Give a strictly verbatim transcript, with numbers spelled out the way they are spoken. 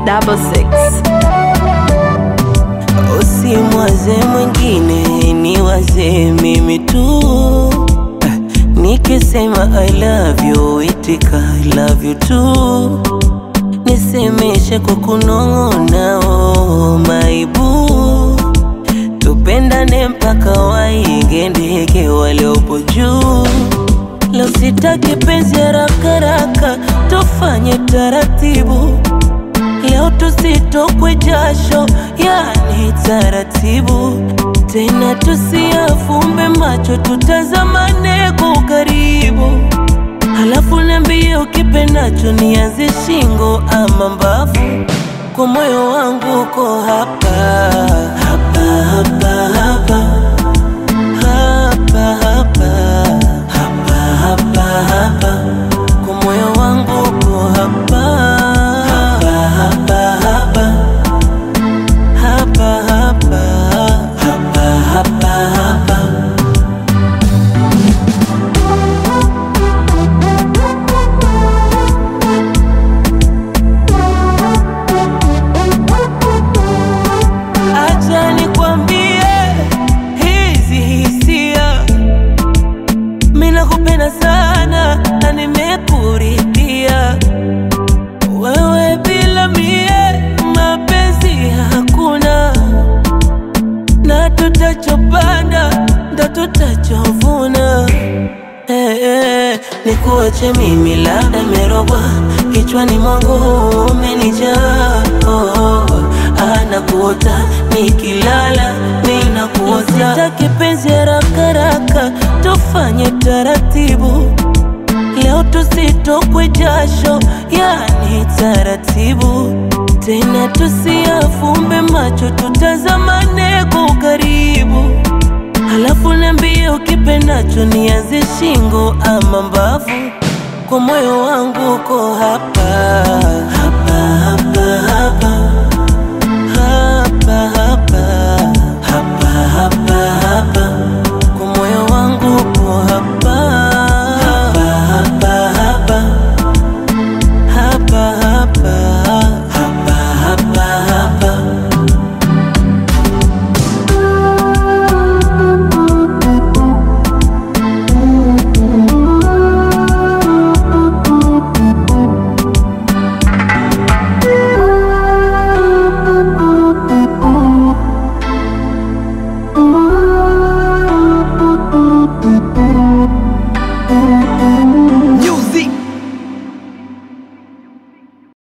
double six. Usimwaze mwingine, ni waze mimi tu. Nikisema I love you, itika I love you too. Nisemeshe kwa kunong'ona, oh my boo. Tupendane mpaka wainge ndege waliopo juu. Leo sitaki penzi haraka haraka, tufanye taratibu. Leo tusitokwe jasho, yani taratibu. Tena tusiafumbe macho, tutazamane kwa karibu. Halafu niambie ukipendacho, nianze shingo ama mbavu. Kwa moyo wangu uko hapa hapa hapa hapa hapa hapa hapa hapa hapa. Kwa moyo wangu uko hapa hapa hapa hapa hapa hapa hapa hapa hapa. Acha nikwambie hizi hisia, mimi nakupenda sana na nimekuridhia. Wewe bila mie mapenzi hakuna, na tutachopanda ndo tutachovuna. Hey, hey, nikuache mimi labda merogwa, kichwani mwangu umenijaa. Oh, oh, anakuota nikilala, ninakuota. Sitaki penzi haraka haraka, tufanye taratibu. Leo tusitokwe jasho, yani taratibu. Tena tusiafumbe macho, tutazamane kwa karibu. Halafu niambie ukipendacho, nianze shingo ama mbavu. Kwa moyo wangu uko hapa